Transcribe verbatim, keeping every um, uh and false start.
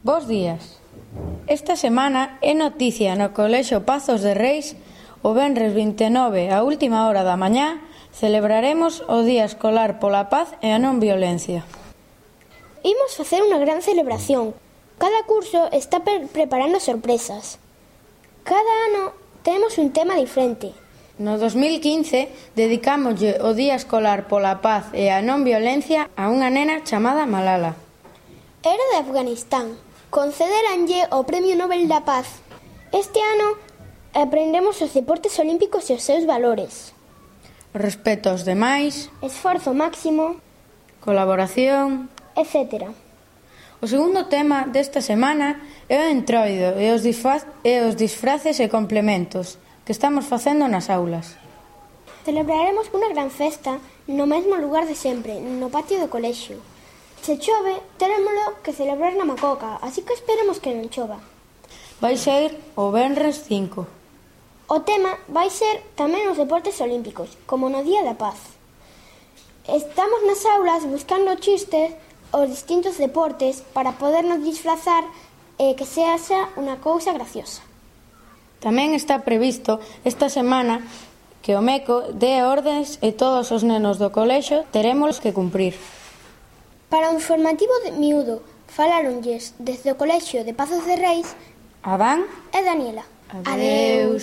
Bos días. Esta semana é noticia no Colexio Pazos de Reis. O venres vinte e nove, a última hora da mañá, celebraremos o Día Escolar pola Paz e a Non Violencia. Imos facer unha gran celebración. Cada curso está pre preparando sorpresas. Cada ano temos un tema diferente. No dos mil quince dedicámoslle o Día Escolar pola Paz e a Non Violencia a unha nena chamada Malala. Era de Afganistán. Concederanlle o Premio Nobel da Paz. Este ano aprendemos os deportes olímpicos e os seus valores. Respeto aos demais, Esforzo máximo, colaboración, etcétera. O segundo tema desta semana é o entroido e os, disfaz, e os disfraces e complementos que estamos facendo nas aulas. Celebraremos unha gran festa no mesmo lugar de sempre, no patio do colexio. Se chove, terémolo que celebrar na Macoca, así que esperemos que non chova. Vai ser o venres cinco. O tema vai ser tamén os deportes olímpicos, como no Día da Paz. Estamos nas aulas buscando chistes os distintos deportes para podernos disfrazar e que sea unha cousa graciosa. Tamén está previsto esta semana que o MECO dé ordes e todos os nenos do colexio teremos que cumprir. Para o informativo de miúdo, faláronlles desde o colexio de Pazos de Reis Adán e Daniela. Adeus.